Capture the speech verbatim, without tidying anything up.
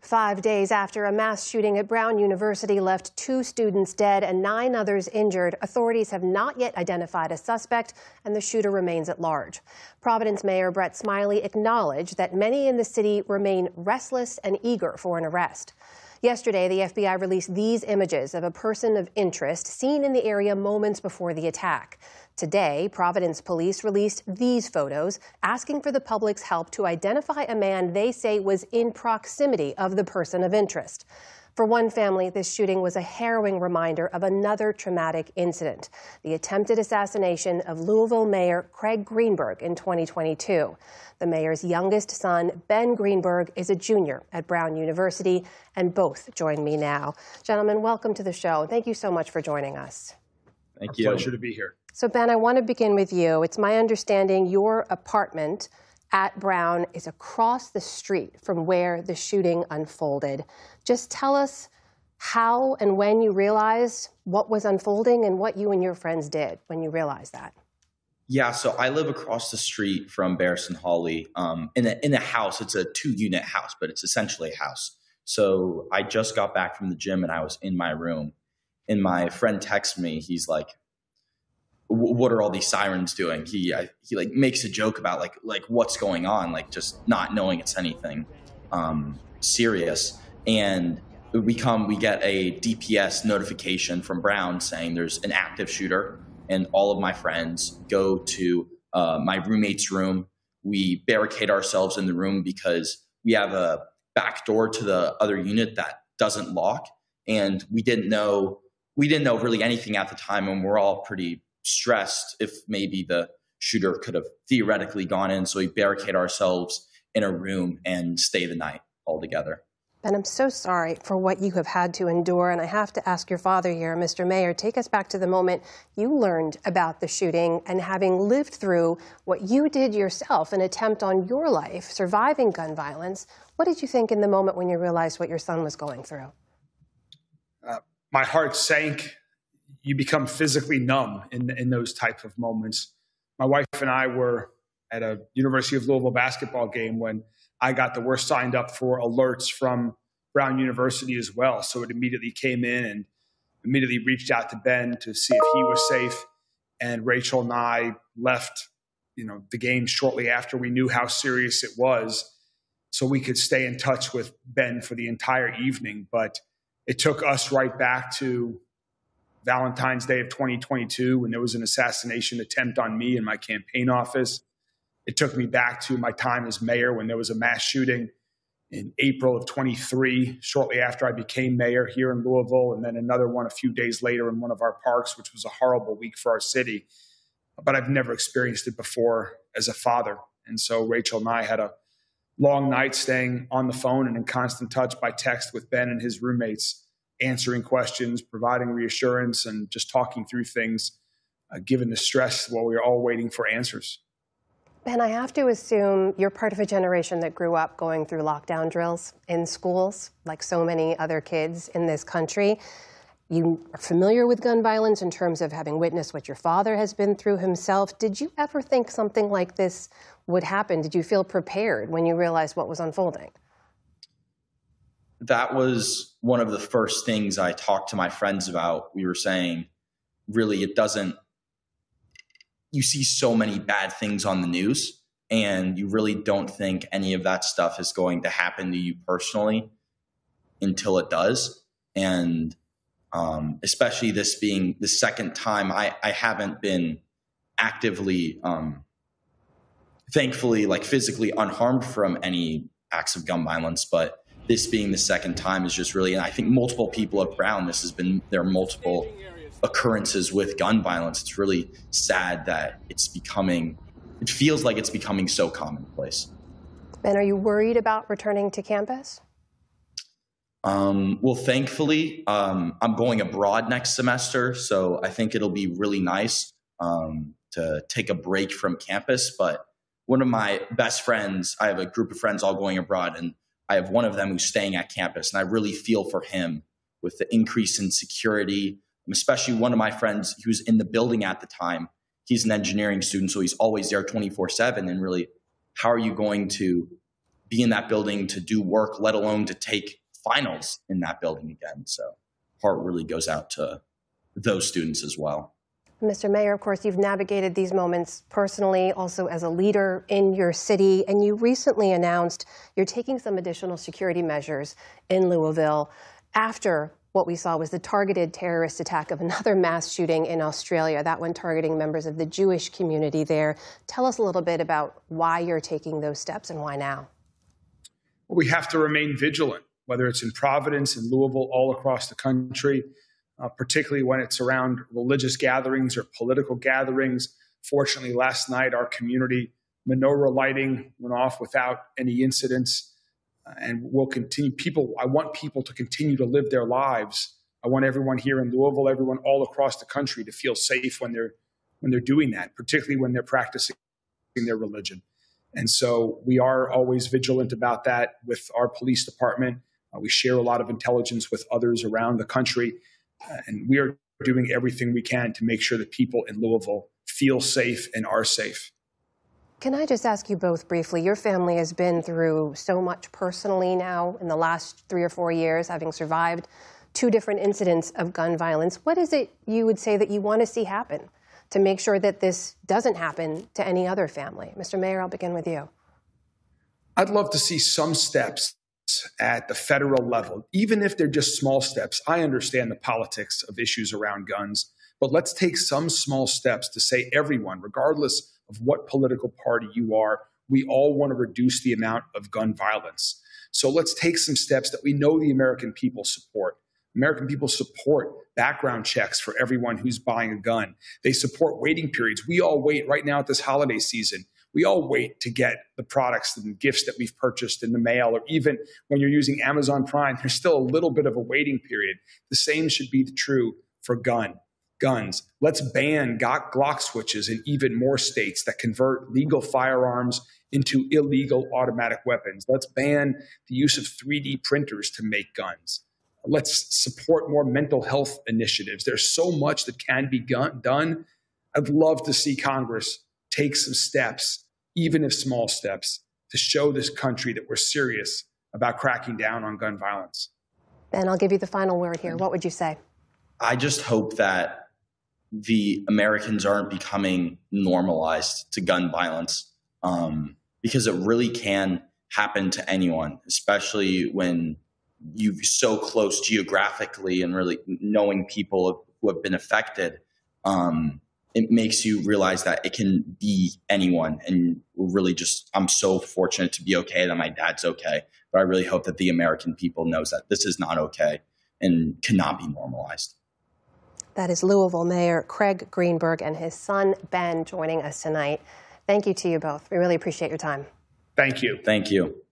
Five days after a mass shooting at Brown University left two students dead and nine others injured, authorities have not yet identified a suspect, and the shooter remains at large. Providence Mayor Brett Smiley acknowledged that many in the city remain restless and eager for an arrest. Yesterday, the F B I released these images of a person of interest seen in the area moments before the attack. Today, Providence police released these photos, asking for the public's help to identify a man they say was in proximity of the person of interest. For one family, this shooting was a harrowing reminder of another traumatic incident, the attempted assassination of Louisville Mayor Craig Greenberg in twenty twenty-two. The mayor's youngest son, Ben Greenberg, is a junior at Brown University, and both join me now. Gentlemen, welcome to the show. Thank you so much for joining us. Thank you. Pleasure to be here. So, Ben, I want to begin with you. It's my understanding your apartment at Brown is across the street from where the shooting unfolded. Just tell us how and when you realized what was unfolding and what you and your friends did when you realized that. Yeah, so I live across the street from Barriston Hawley um, in, a, in a house. It's a two-unit house, but it's essentially a house. So I just got back from the gym and I was in my room. And my friend texts me. He's like, what are all these sirens doing? He I, he like makes a joke about like like what's going on, like just not knowing it's anything um, serious. And we come, we get a D P S notification from Brown saying there's an active shooter, and all of my friends go to uh, my roommate's room. We barricade ourselves in the room because we have a back door to the other unit that doesn't lock, and we didn't know we didn't know really anything at the time, and we're all pretty stressed if maybe the shooter could have theoretically gone in. So we barricade ourselves in a room and stay the night all together. And I'm so sorry for what you have had to endure. And I have to ask your father here, Mister Mayor, take us back to the moment you learned about the shooting and having lived through what you did yourself, an attempt on your life, surviving gun violence. What did you think in the moment when you realized what your son was going through? Uh, my heart sank. You become physically numb in, in those type of moments. My wife and I were at a University of Louisville basketball game when I got the word signed up for alerts from Brown University as well. So it immediately came in and immediately reached out to Ben to see if he was safe. And Rachel and I left, you know, the game shortly after we knew how serious it was, so we could stay in touch with Ben for the entire evening. But it took us right back to Valentine's Day of twenty twenty-two, when there was an assassination attempt on me in my campaign office. It took me back to my time as mayor when there was a mass shooting in April of twenty-three, shortly after I became mayor here in Louisville, and then another one a few days later in one of our parks, which was a horrible week for our city. But I've never experienced it before as a father. And so Rachel and I had a long night staying on the phone and in constant touch by text with Ben and his roommates, answering questions, providing reassurance, and just talking through things, uh, given the stress while we were all waiting for answers. Ben, I have to assume you're part of a generation that grew up going through lockdown drills in schools, like so many other kids in this country. You are familiar with gun violence in terms of having witnessed what your father has been through himself. Did you ever think something like this would happen? Did you feel prepared when you realized what was unfolding? That was one of the first things I talked to my friends about. We were saying, really, it doesn't, you see so many bad things on the news, and you really don't think any of that stuff is going to happen to you personally until it does. And um, especially this being the second time, I, I haven't been actively, um, thankfully, like physically unharmed from any acts of gun violence, but this being the second time is just really, and I think multiple people at Brown, this has been their multiple occurrences with gun violence. It's really sad that it's becoming, it feels like it's becoming so commonplace. Ben, are you worried about returning to campus? Um, well, thankfully, um, I'm going abroad next semester, so I think it'll be really nice um, to take a break from campus. But one of my best friends, I have a group of friends all going abroad, and I have one of them who's staying at campus, and I really feel for him with the increase in security, especially one of my friends who was in the building at the time. He's an engineering student, so he's always there twenty-four seven. And really, how are you going to be in that building to do work, let alone to take finals in that building again. So heart really goes out to those students as well. Mister Mayor, of course, you've navigated these moments personally, also as a leader in your city, and you recently announced you're taking some additional security measures in Louisville after what we saw was the targeted terrorist attack of another mass shooting in Australia, that one targeting members of the Jewish community there. Tell us a little bit about why you're taking those steps and why now. We have to remain vigilant, whether it's in Providence, in Louisville, all across the country. Uh, particularly when it's around religious gatherings or political gatherings. Fortunately, last night, our community menorah lighting went off without any incidents, uh, and we'll continue. People, I want people to continue to live their lives. I want everyone here in Louisville, everyone all across the country to feel safe when they're when they're doing that, particularly when they're practicing their religion. And so we are always vigilant about that with our police department. Uh, we share a lot of intelligence with others around the country. Uh, and we are doing everything we can to make sure that people in Louisville feel safe and are safe. Can I just ask you both briefly, your family has been through so much personally now in the last three or four years, having survived two different incidents of gun violence. What is it you would say that you want to see happen to make sure that this doesn't happen to any other family? Mister Mayor, I'll begin with you. I'd love to see some steps at the federal level, even if they're just small steps. I understand the politics of issues around guns, but let's take some small steps to say everyone, regardless of what political party you are, we all want to reduce the amount of gun violence. So let's take some steps that we know the American people support. American people support background checks for everyone who's buying a gun. They support waiting periods. We all wait right now at this holiday season. We all wait to get the products and gifts that we've purchased in the mail, or even when you're using Amazon Prime, there's still a little bit of a waiting period. The same should be true for gun, guns. Let's ban Glock switches in even more states that convert legal firearms into illegal automatic weapons. Let's ban the use of three D printers to make guns. Let's support more mental health initiatives. There's so much that can be done. I'd love to see Congress take some steps, even if small steps, to show this country that we're serious about cracking down on gun violence. Ben, I'll give you the final word here. What would you say? I just hope that the Americans aren't becoming normalized to gun violence, um, because it really can happen to anyone, especially when you're so close geographically and really knowing people who have been affected. Um, it makes you realize that it can be anyone. And really just, I'm so fortunate to be okay, that my dad's okay. But I really hope that the American people knows that this is not okay and cannot be normalized. That is Louisville Mayor Craig Greenberg and his son, Ben, joining us tonight. Thank you to you both. We really appreciate your time. Thank you. Thank you.